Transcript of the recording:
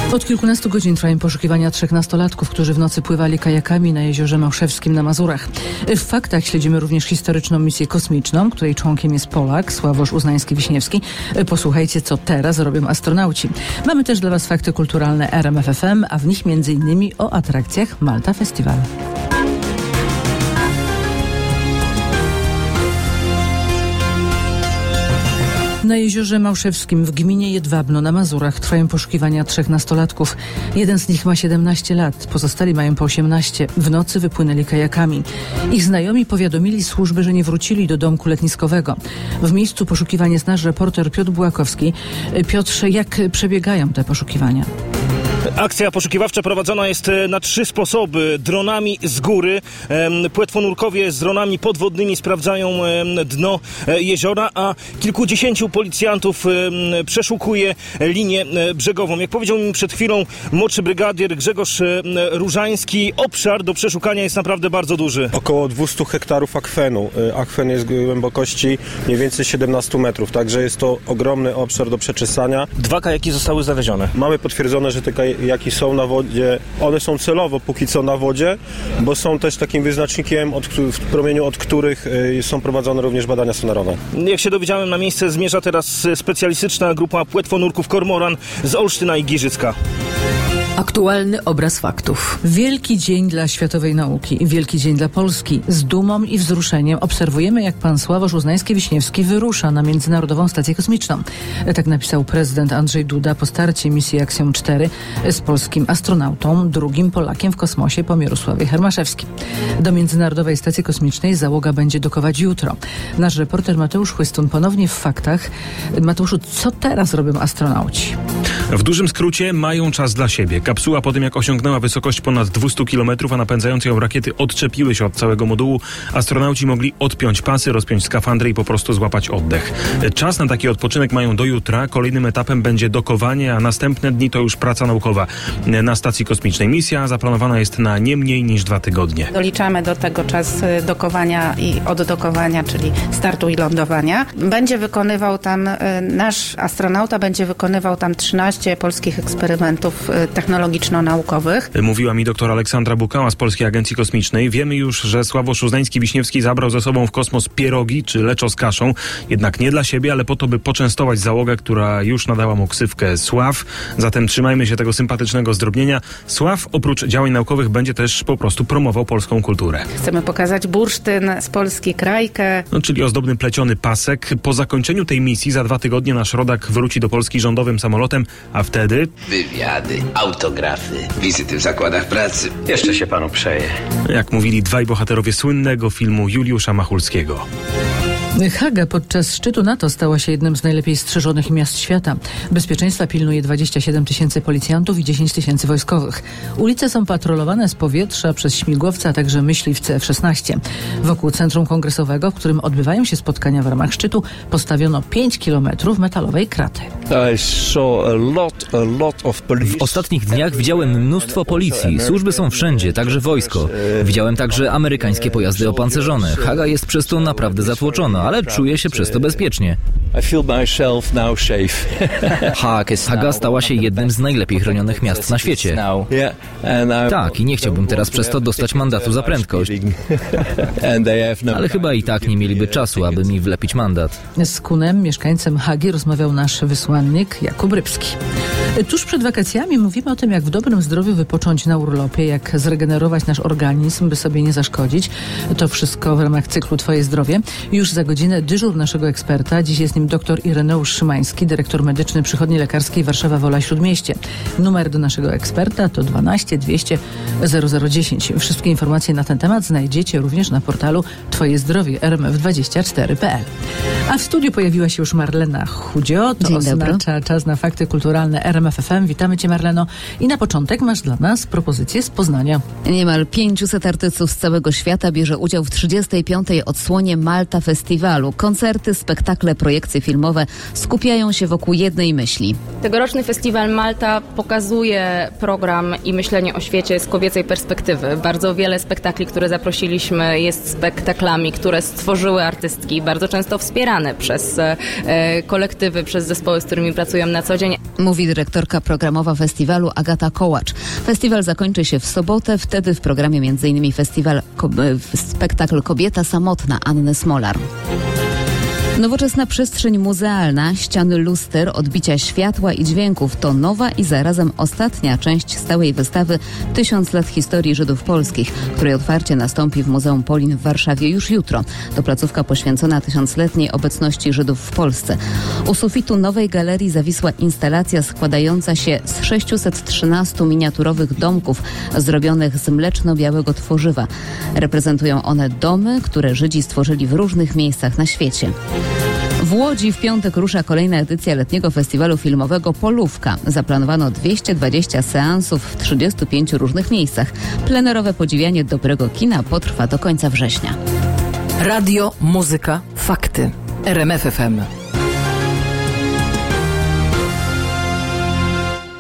Od kilkunastu godzin trwają poszukiwania 3 nastolatków, którzy w nocy pływali kajakami na jeziorze Małszewskim na Mazurach. W faktach śledzimy również historyczną misję kosmiczną, której członkiem jest Polak Sławosz Uznański-Wiśniewski. Posłuchajcie, co teraz robią astronauci. Mamy też dla Was fakty kulturalne RMF FM, a w nich m.in. o atrakcjach Malta Festival. Na jeziorze Małszewskim w gminie Jedwabno na Mazurach trwają poszukiwania 3 nastolatków. Jeden z nich ma 17 lat, pozostali mają po 18. W nocy wypłynęli kajakami. Ich znajomi powiadomili służby, że nie wrócili do domku letniskowego. W miejscu poszukiwań jest nasz reporter Piotr Bułakowski. Piotrze, jak przebiegają te poszukiwania? Akcja poszukiwawcza prowadzona jest na 3 sposoby. Dronami z góry. Płetwonurkowie z dronami podwodnymi sprawdzają dno jeziora, a kilkudziesięciu policjantów przeszukuje linię brzegową. Jak powiedział mi przed chwilą młodszy brygadier Grzegorz Różański, obszar do przeszukania jest naprawdę bardzo duży. Około 200 hektarów akwenu. Akwen jest głębokości mniej więcej 17 metrów, także jest to ogromny obszar do przeczesania. 2 kajaki zostały znalezione. Mamy potwierdzone, że te kajaki są na wodzie. One są celowo póki co na wodzie, bo są też takim wyznacznikiem, w promieniu od których są prowadzone również badania sonarowe. Jak się dowiedziałem, na miejsce zmierza teraz specjalistyczna grupa płetwonurków Kormoran z Olsztyna i Giżycka. Aktualny obraz faktów. Wielki dzień dla światowej nauki, wielki dzień dla Polski. Z dumą i wzruszeniem obserwujemy, jak pan Sławosz Uznański-Wiśniewski wyrusza na Międzynarodową Stację Kosmiczną. Tak napisał prezydent Andrzej Duda po starcie misji Axiom 4 z polskim astronautą, drugim Polakiem w kosmosie po Mirosławie Hermaszewskim. Do Międzynarodowej Stacji Kosmicznej załoga będzie dokować jutro. Nasz reporter Mateusz Chłystun ponownie w faktach. Mateuszu, co teraz robią astronauci? W dużym skrócie mają czas dla siebie. Kapsuła po tym, jak osiągnęła wysokość ponad 200 km, a napędzające ją rakiety odczepiły się od całego modułu, astronauci mogli odpiąć pasy, rozpiąć skafandry i po prostu złapać oddech. Czas na taki odpoczynek mają do jutra. Kolejnym etapem będzie dokowanie, a następne dni to już praca naukowa na stacji kosmicznej. Misja zaplanowana jest na nie mniej niż 2 tygodnie. Doliczamy do tego czas dokowania i oddokowania, czyli startu i lądowania. Będzie wykonywał tam, nasz astronauta będzie wykonywał tam 13 polskich eksperymentów technologiczno-naukowych. Mówiła mi dr Aleksandra Bukała z Polskiej Agencji Kosmicznej. Wiemy już, że Sławosz Uznański-Wiśniewski zabrał ze sobą w kosmos pierogi czy leczo z kaszą. Jednak nie dla siebie, ale po to, by poczęstować załogę, która już nadała mu ksywkę Sław. Zatem trzymajmy się tego sympatycznego zdrobnienia. Sław oprócz działań naukowych będzie też po prostu promował polską kulturę. Chcemy pokazać bursztyn z Polski, krajkę. Czyli ozdobny pleciony pasek. Po zakończeniu tej misji za 2 tygodnie nasz rodak wróci do Polski rządowym samolotem, a wtedy... Wywiady, autografy, wizyty w zakładach pracy. Jeszcze się panu przeje. Jak mówili 2 bohaterowie słynnego filmu Juliusza Machulskiego. Haga podczas szczytu NATO stała się jednym z najlepiej strzeżonych miast świata. Bezpieczeństwa pilnuje 27 000 policjantów i 10 000 wojskowych. Ulice są patrolowane z powietrza przez śmigłowce, a także myśliwce F-16. Wokół Centrum Kongresowego, w którym odbywają się spotkania w ramach szczytu, postawiono 5 kilometrów metalowej kraty. W ostatnich dniach widziałem mnóstwo policji. Służby są wszędzie, także wojsko. Widziałem także amerykańskie pojazdy opancerzone. Haga jest przez to naprawdę zatłoczona, ale czuję się przez to bezpiecznie. Haga stała się jednym z najlepiej chronionych miast na świecie. Tak, i nie chciałbym teraz przez to dostać mandatu za prędkość. Ale chyba i tak nie mieliby czasu, aby mi wlepić mandat. Z Kunem, mieszkańcem Hagi, rozmawiał nasz wysłannik Jakub Rybski. Tuż przed wakacjami mówimy o tym, jak w dobrym zdrowiu wypocząć na urlopie, jak zregenerować nasz organizm, by sobie nie zaszkodzić. To wszystko w ramach cyklu Twoje zdrowie. Już za godzinę dyżur naszego eksperta. Dziś jest nim dr Ireneusz Szymański, dyrektor medyczny Przychodni Lekarskiej Warszawa-Wola Śródmieście. Numer do naszego eksperta to 12 200 0010. Wszystkie informacje na ten temat znajdziecie również na portalu Twoje zdrowie rmf24.pl. A w studiu pojawiła się już Marlena Chudzio. To oznacza czas na fakty kulturalne RMF FM. Witamy Cię, Marleno. I na początek masz dla nas propozycję z Poznania. Niemal 500 artystów z całego świata bierze udział w 35. odsłonie Malta Festiwalu. Koncerty, spektakle, projekcje filmowe skupiają się wokół jednej myśli. Tegoroczny festiwal Malta pokazuje program i myślenie o świecie z kobiecej perspektywy. Bardzo wiele spektakli, które zaprosiliśmy, jest spektaklami, które stworzyły artystki, bardzo często wspierane przez kolektywy, przez zespoły, z którymi pracują na co dzień. Mówi dyrektor dyrektorka programowa festiwalu Agata Kołacz. Festiwal zakończy się w sobotę, wtedy w programie m.in. spektakl Kobieta samotna Anny Smolar. Nowoczesna przestrzeń muzealna, ściany luster, odbicia światła i dźwięków to nowa i zarazem ostatnia część stałej wystawy 1000 lat historii Żydów polskich, której otwarcie nastąpi w Muzeum Polin w Warszawie już jutro. To placówka poświęcona 1000-letniej obecności Żydów w Polsce. U sufitu nowej galerii zawisła instalacja składająca się z 613 miniaturowych domków zrobionych z mleczno-białego tworzywa. Reprezentują one domy, które Żydzi stworzyli w różnych miejscach na świecie. W Łodzi w piątek rusza kolejna edycja letniego festiwalu filmowego Polówka. Zaplanowano 220 seansów w 35 różnych miejscach. Plenerowe podziwianie dobrego kina potrwa do końca września. Radio, muzyka, fakty. RMF FM.